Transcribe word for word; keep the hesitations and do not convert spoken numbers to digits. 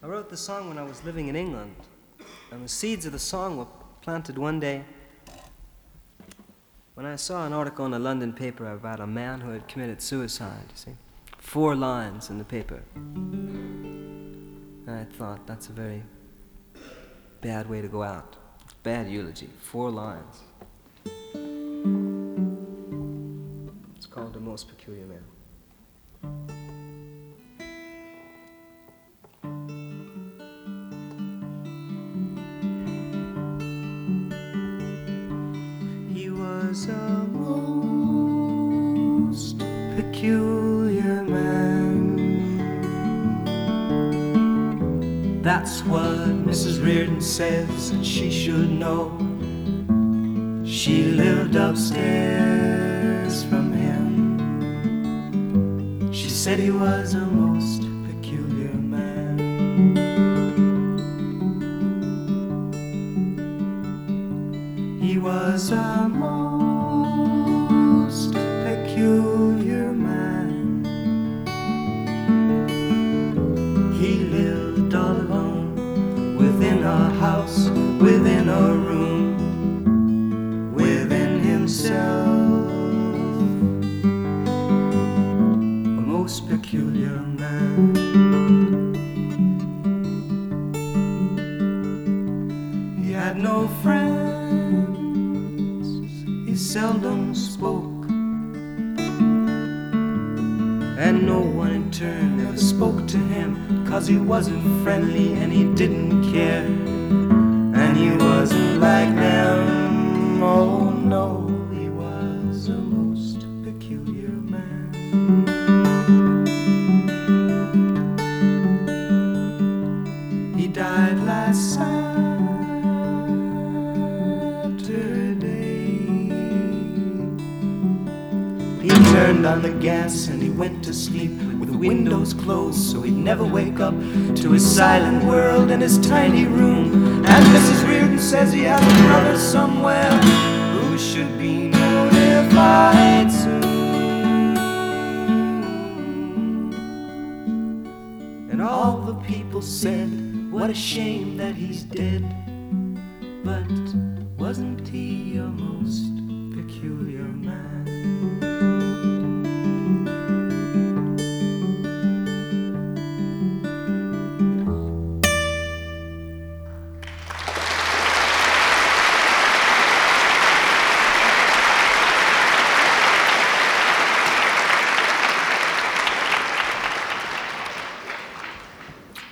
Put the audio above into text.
I wrote the song when I was living in England, and the seeds of the song were planted one day when I saw an article in a London paper about a man who had committed suicide, you see. Four lines in the paper. And I thought, that's a very bad way to go out. Bad eulogy. Four lines. It's called The Most Peculiar Man. He was a most peculiar man. That's what Missus Reardon says that she should know. She lived upstairs from him. She said he was a most peculiar man. He was a most peculiar man. He lived all alone within a house, within a room, within himself. A most peculiar man. He had no friends, he seldom spoke, and no one in turn ever spoke to him, 'cause he wasn't friendly and he didn't care, and he wasn't like them. Oh no, he was a most peculiar man. He died last Saturday. He turned on the gas and he went to sleep with the windows closed, so he'd never wake up to his silent world in his tiny room. And Missus Reardon says he has a brother somewhere who should be notified soon. And all the people said, what a shame that he's dead. But wasn't he a most peculiar man?